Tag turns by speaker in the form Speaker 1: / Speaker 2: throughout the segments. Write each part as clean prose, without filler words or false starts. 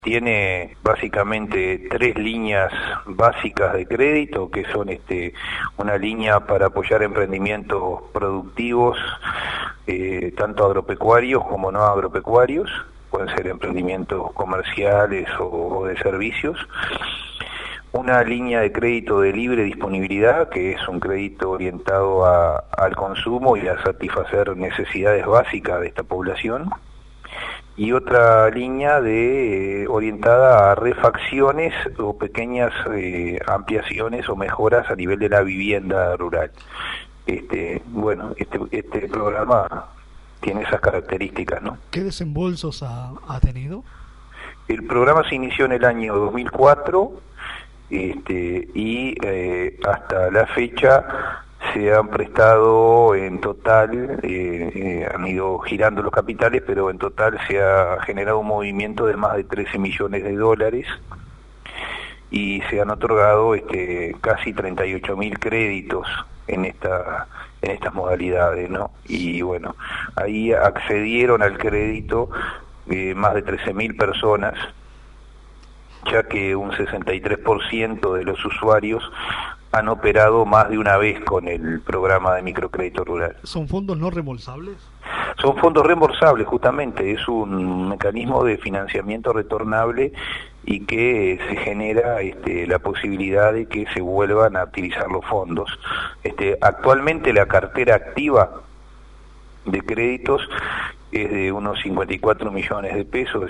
Speaker 1: Tiene básicamente tres líneas básicas de crédito, que son una línea para apoyar emprendimientos productivos, tanto agropecuarios como no agropecuarios, pueden ser emprendimientos comerciales o de servicios. Una línea de crédito de libre disponibilidad, que es un crédito orientado al consumo y a satisfacer necesidades básicas de esta población. Y otra línea orientada a refacciones o pequeñas ampliaciones o mejoras a nivel de la vivienda rural. Este programa tiene esas características, ¿no?
Speaker 2: ¿Qué desembolsos ha tenido?
Speaker 1: El programa se inició en el año 2004 y hasta la fecha se han prestado en total, han ido girando los capitales, pero en total se ha generado un movimiento de más de 13 millones de dólares y se han otorgado casi 38.000 créditos en estas modalidades, ¿no? Y bueno, ahí accedieron al crédito más de 13.000 personas, ya que un 63% de los usuarios han operado más de una vez con el programa de microcrédito rural.
Speaker 2: ¿Son fondos no reembolsables?
Speaker 1: Son fondos reembolsables, justamente, es un mecanismo de financiamiento retornable y que se genera la posibilidad de que se vuelvan a utilizar los fondos. Actualmente la cartera activa de créditos es de unos 54 millones de pesos,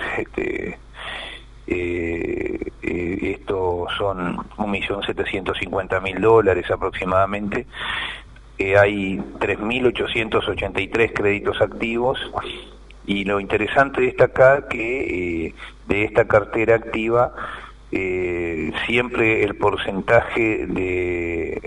Speaker 1: estos son 1.750.000 dólares aproximadamente. Hay 3.883 créditos activos y lo interesante de destacar que de esta cartera activa siempre el porcentaje de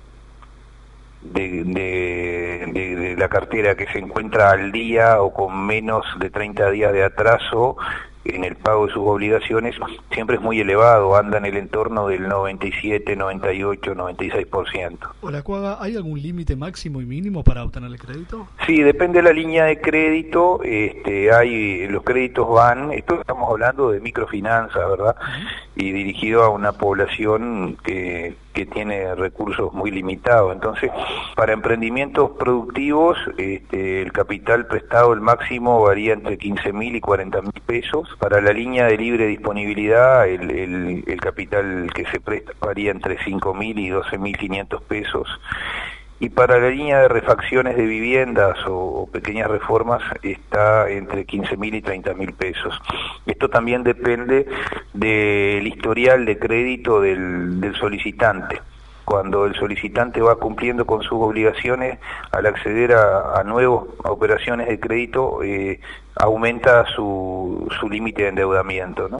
Speaker 1: la cartera que se encuentra al día o con menos de 30 días de atraso en el pago de sus obligaciones siempre es muy elevado, anda en el entorno del 97, 98, 96%.
Speaker 2: Hola, Cuaga, ¿hay algún límite máximo y mínimo para obtener el crédito?
Speaker 1: Sí, depende de la línea de crédito, los créditos esto estamos hablando de microfinanzas, ¿verdad? Y dirigido a una población que tiene recursos muy limitados. Entonces, para emprendimientos productivos, el capital prestado, el máximo, varía entre 15.000 y 40.000 pesos. Para la línea de libre disponibilidad, el capital que se presta varía entre 5.000 y 12.500 pesos. Y para la línea de refacciones de viviendas o pequeñas reformas está entre 15.000 y 30.000 pesos. Esto también depende del historial de crédito del solicitante. Cuando el solicitante va cumpliendo con sus obligaciones, al acceder a nuevas operaciones de crédito, aumenta su límite de endeudamiento, ¿no?